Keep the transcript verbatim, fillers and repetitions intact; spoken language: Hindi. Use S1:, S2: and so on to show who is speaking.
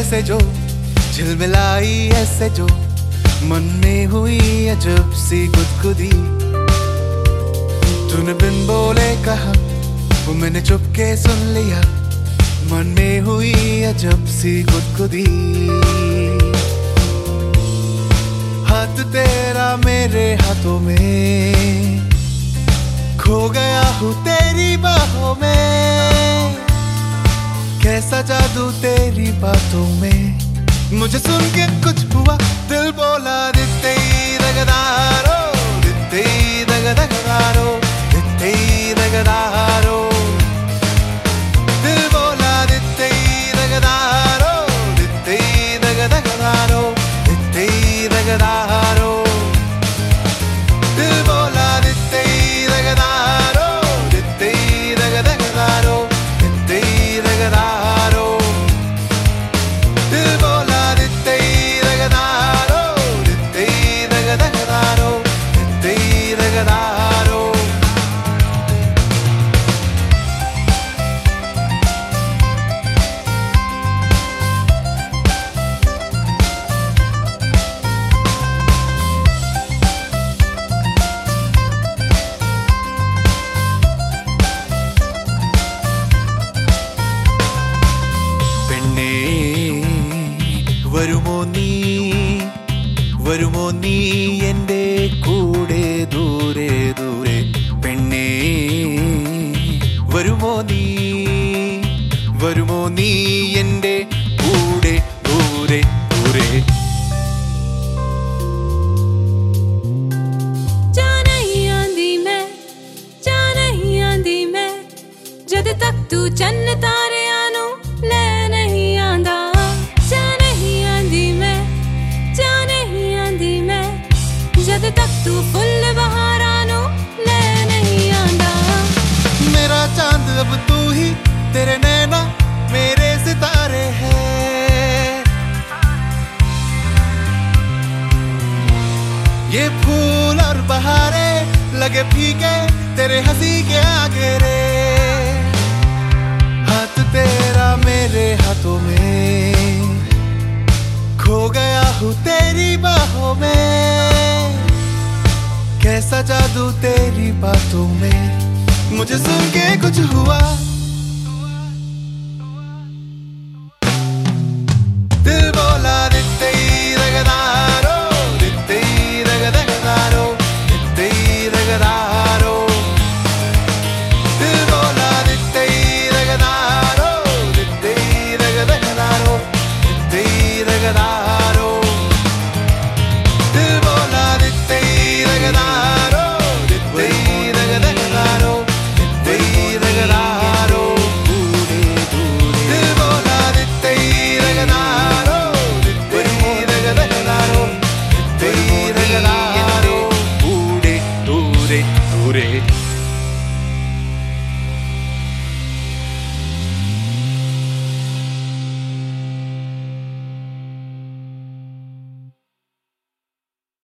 S1: से जो झिलमिलाई ऐसे जो मन में हुई अजब सी गुदगुदी। तूने बिन बोले कहा वो मैंने चुपके सुन लिया, मन में हुई अजब सी गुदगुदी। हाथ तेरा मेरे हाथों में, खो गया हूँ तेरी बाहों में। कैसा जादू तेरी बातों में, मुझे सुन के कुछ हुआ, दिल बोला दित्ते दगदारो, दित्ते दगदारो, दित्ते दगदारो। दिल बोला दित्ते दगदारो, दित्ते दगदारो, दित्ते दगदारो। दिल बोला दित्ते दगदारो, दित्ते दगदारो, दित्ते दगदारो। दिल बोला दित्ते दगदारो, दित्ते दगदारो, दित्ते दगदारो। വരുമോ നീ, വരുമോ നീ എൻ്റെ കൂടെ ദൂരെ ദൂരെ പെണ്ണേ? വരുമോ നീ, വരുമോ നീ എൻ്റെ കൂടെ ദൂരെ ദൂരെ?
S2: जा नहीं आंदी मैं, जा नहीं आंदी मैं, जद तक तू चन्न तारे आनू ले नहीं आंदा। जद तक तू फुल बहारानो ले नहीं आंदा।
S1: मेरा चांद अब तू ही, तेरे नैना मेरे सितारे हैं। ये फूल और बहारे लगे फीके तेरे हंसी के आगे रे। हाथ तेरा मेरे हाथों में, खो गया हूँ तेरी बाहों में। कैसा जादू तेरी बातों में, मुझे सुन के कुछ हुआ,